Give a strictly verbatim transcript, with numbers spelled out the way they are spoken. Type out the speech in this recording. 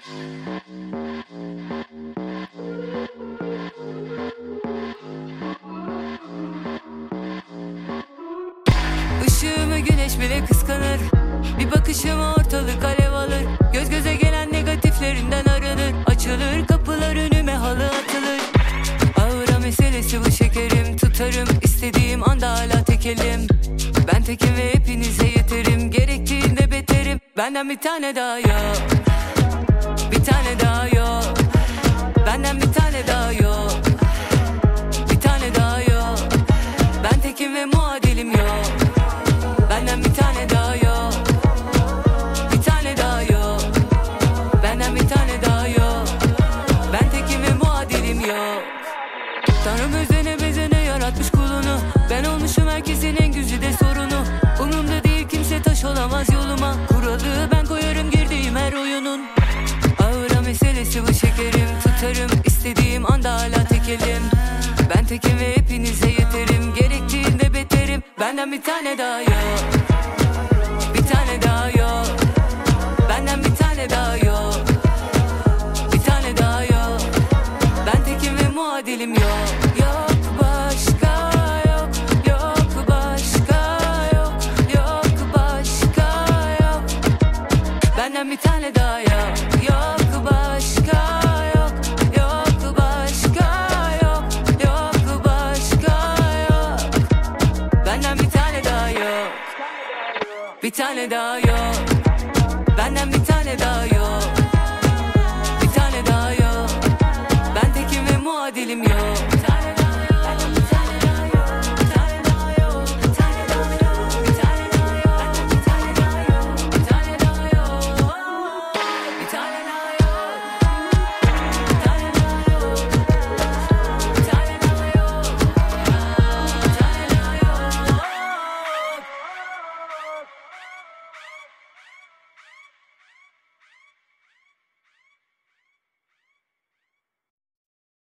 Işığımı güneş bile kıskanır, bir bakışımı ortalık alev alır. Göz göze gelen negatiflerinden aranır, açılır kapılar önüme, halı atılır. Aura meselesi bu şekerim, tutarım istediğim anda, hala tek elim. Ben tekim ve hepinize yeterim, gerektiğinde beterim. Benden bir tane daha yok, bir tane daha yok. Benden bir tane daha yok, bir tane daha yok. Ben tekim ve muadilim yok. Benden bir tane daha yok, bir tane daha yok. Benden bir tane daha yok. Ben tekim ve muadilim yok. Tanrım özene bezene yaratmış kulunu. Ben olmuşum herkesin en güzide sorunu. Umurumda değil kimse, taş olamaz yoluma. Kuralı ben koyarım girdiğim her oyunun. Aura meselesi bu şekerim, tutarım istediğim anda, hala tek elim. Ben tekim ve hepinize yeterim, gerektiğinde beterim. Benden bir tane daha yok, bir tane daha yok. Benden bir tane daha yok, bir tane daha yok. Ben tekim ve muadilim yok. Yok başka yok, yok başka yok, yok başka yok. Benden bir tane daha yok, yok başka yok, yok başka yok, yok başka yok. Benden bir tane daha yok, bir tane daha yok.